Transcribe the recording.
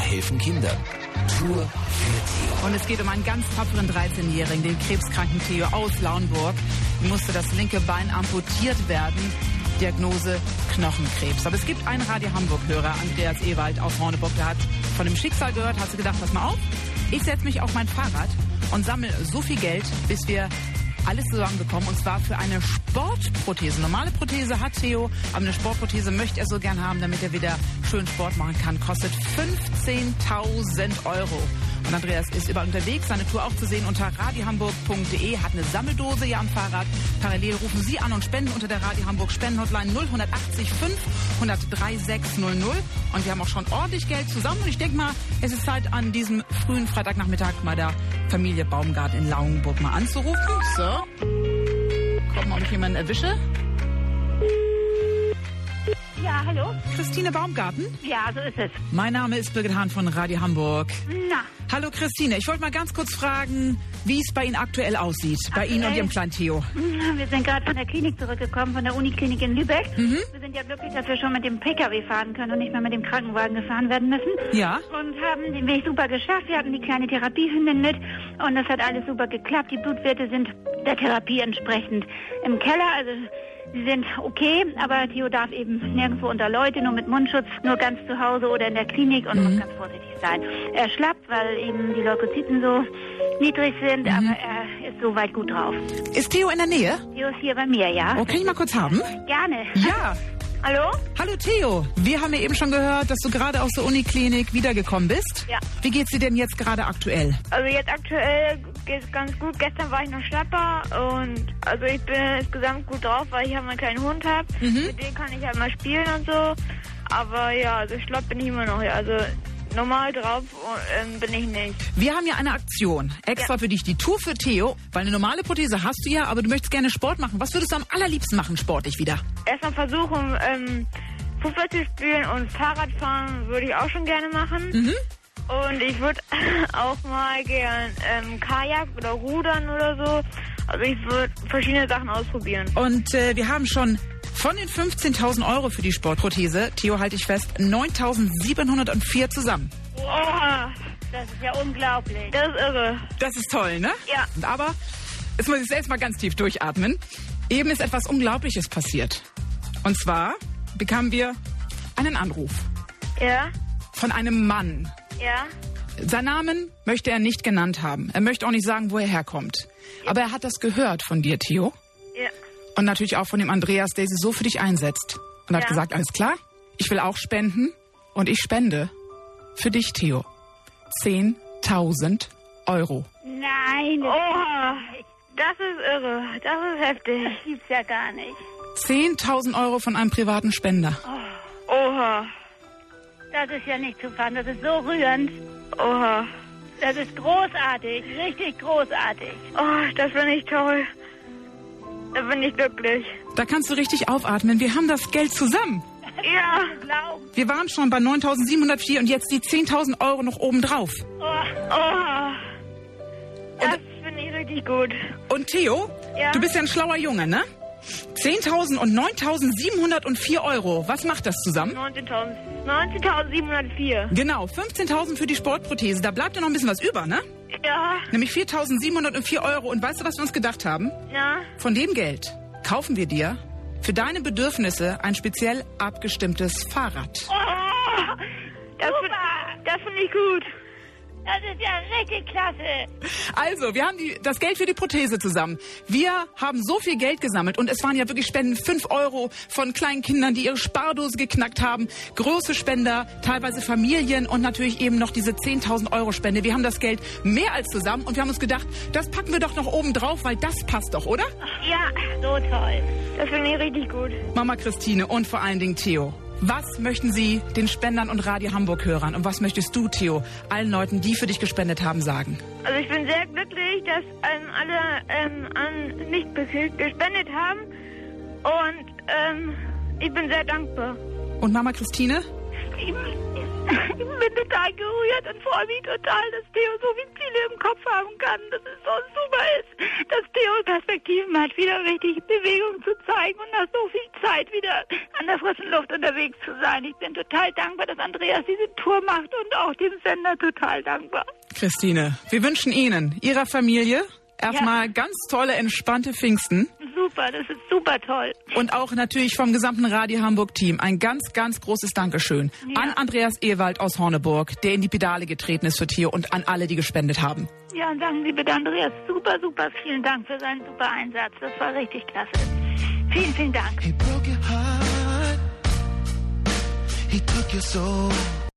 helfen Kindern. Tour für Theo. Und es geht um einen ganz tapferen 13-Jährigen, den krebskranken Theo aus Lauenburg. Ihm musste das linke Bein amputiert werden. Diagnose Knochenkrebs. Aber es gibt einen Radio Hamburg-Hörer, Andreas Ewald aus Horneburg, der hat von dem Schicksal gehört, hat sich gedacht, pass mal auf, ich setze mich auf mein Fahrrad und sammle so viel Geld, bis wir alles zusammenbekommen, und zwar für eine Sportprothese. Normale Prothese hat Theo, aber eine Sportprothese möchte er so gern haben, damit er wieder schön Sport machen kann. Kostet 15.000 Euro. Und Andreas ist überall unterwegs, seine Tour auch zu sehen unter radiohamburg.de, hat eine Sammeldose hier am Fahrrad. Parallel rufen Sie an und spenden unter der Radio Hamburg Spendenhotline 0180 503 600. Und wir haben auch schon ordentlich Geld zusammen. Und ich denke mal, es ist Zeit, an diesem frühen Freitagnachmittag mal der Familie Baumgart in Lauenburg mal anzurufen. So. Gucken, ob ich jemanden erwische. Ja, hallo? Christine Baumgarten? Ja, so ist es. Mein Name ist Birgit Hahn von Radio Hamburg. Na. Hallo Christine, ich wollte mal ganz kurz fragen, wie es bei Ihnen aktuell aussieht. Bei Ihnen und Ihrem kleinen Theo. Wir sind gerade von der Klinik zurückgekommen, von der Uniklinik in Lübeck. Wir sind ja glücklich, dass wir schon mit dem PKW fahren können und nicht mehr mit dem Krankenwagen gefahren werden müssen. Ja. Und haben den Weg super geschafft. Wir hatten die kleine Therapiehündin mit und das hat alles super geklappt. Die Blutwerte sind der Therapie entsprechend im Keller, also sie sind okay, aber Theo darf eben nirgendwo unter Leute, nur mit Mundschutz, nur ganz zu Hause oder in der Klinik und muss ganz vorsichtig sein. Er schlappt, weil eben die Leukozyten so niedrig sind, aber er ist soweit gut drauf. Ist Theo in der Nähe? Theo ist hier bei mir, ja? Oh, kann ich mal kurz haben? Gerne. Ja. Hallo? Hallo Theo, wir haben ja eben schon gehört, dass du gerade aus der Uniklinik wiedergekommen bist. Ja. Wie geht's dir denn jetzt gerade aktuell? Also jetzt aktuell geht es ganz gut. Gestern war ich noch schlapper und also ich bin insgesamt gut drauf, weil ich einen kleinen Hund habe. Mit dem kann ich halt mal spielen und so. Aber ja, also schlapp bin ich immer noch. Ja. Also normal drauf bin ich nicht. Wir haben ja eine Aktion, extra für dich, die Tour für Theo, weil eine normale Prothese hast du ja, aber du möchtest gerne Sport machen. Was würdest du am allerliebsten machen, sportlich wieder? Erstmal versuchen, Fußball zu spielen und Fahrradfahren würde ich auch schon gerne machen. Und ich würde auch mal gern Kajak oder Rudern oder so. Also ich würde verschiedene Sachen ausprobieren. Und wir haben schon von den 15.000 Euro für die Sportprothese, Theo, halte ich fest, 9.704 zusammen. Boah, das ist ja unglaublich. Das ist irre. Das ist toll, ne? Ja. Aber jetzt muss ich selbst mal ganz tief durchatmen. Eben ist etwas Unglaubliches passiert. Und zwar bekamen wir einen Anruf. Ja? Von einem Mann. Ja? Seinen Namen möchte er nicht genannt haben. Er möchte auch nicht sagen, wo er herkommt. Ja. Aber er hat das gehört von dir, Theo. Ja. Und natürlich auch von dem Andreas, der sich so für dich einsetzt. Und hat gesagt, alles klar, ich will auch spenden. Und ich spende für dich, Theo. 10.000 Euro. Nein. Oha, das ist irre. Das ist heftig. Das gibt's ja gar nicht. 10.000 Euro von einem privaten Spender. Oha. Das ist ja nicht zu fassen. Das ist so rührend. Oha. Das ist großartig. Richtig großartig. Oh, das finde ich toll. Da bin ich glücklich. Da kannst du richtig aufatmen. Wir haben das Geld zusammen. Ja. Wir waren schon bei 9.704 und jetzt die 10.000 Euro noch obendrauf. Oha. Das finde ich richtig gut. Und Theo, Ja? du bist ja ein schlauer Junge, ne? 10.000 und 9.704 Euro. Was macht das zusammen? 19.704. Genau, 15.000 für die Sportprothese. Da bleibt ja noch ein bisschen was über, ne? Ja. Nämlich 4.704 Euro. Und weißt du, was wir uns gedacht haben? Ja. Von dem Geld kaufen wir dir für deine Bedürfnisse ein speziell abgestimmtes Fahrrad. Oh, das finde ich gut. Das ist ja richtig klasse. Also, wir haben das Geld für die Prothese zusammen. Wir haben so viel Geld gesammelt und es waren ja wirklich Spenden, 5 Euro von kleinen Kindern, die ihre Spardose geknackt haben, große Spender, teilweise Familien und natürlich eben noch diese 10.000 Euro Spende. Wir haben das Geld mehr als zusammen und wir haben uns gedacht, das packen wir doch noch oben drauf, weil das passt doch, oder? Ja, so toll. Das finde ich richtig gut. Mama Christine und vor allen Dingen Theo. Was möchten Sie den Spendern und Radio Hamburg-Hörern und was möchtest du, Theo, allen Leuten, die für dich gespendet haben, sagen? Also ich bin sehr glücklich, dass alle an nicht gespendet haben und ich bin sehr dankbar. Und Mama Christine? Ich bin total gerührt und freue mich total, dass Theo so viele Ziele im Kopf haben kann, dass es so super ist, dass Theo Perspektiven hat, wieder richtig Bewegung zu zeigen und nach so viel Zeit wieder an der frischen Luft unterwegs zu sein. Ich bin total dankbar, dass Andreas diese Tour macht und auch dem Sender total dankbar. Christine, wir wünschen Ihnen, Ihrer Familie, erstmal ganz tolle, entspannte Pfingsten. Super, das ist super toll. Und auch natürlich vom gesamten Radio Hamburg-Team ein ganz, ganz großes Dankeschön an Andreas Ewald aus Horneburg, der in die Pedale getreten ist für Theo, und an alle, die gespendet haben. Ja, und sagen Sie bitte Andreas, super, super vielen Dank für seinen super Einsatz. Das war richtig klasse. Vielen, vielen Dank. He broke your heart. He took your soul.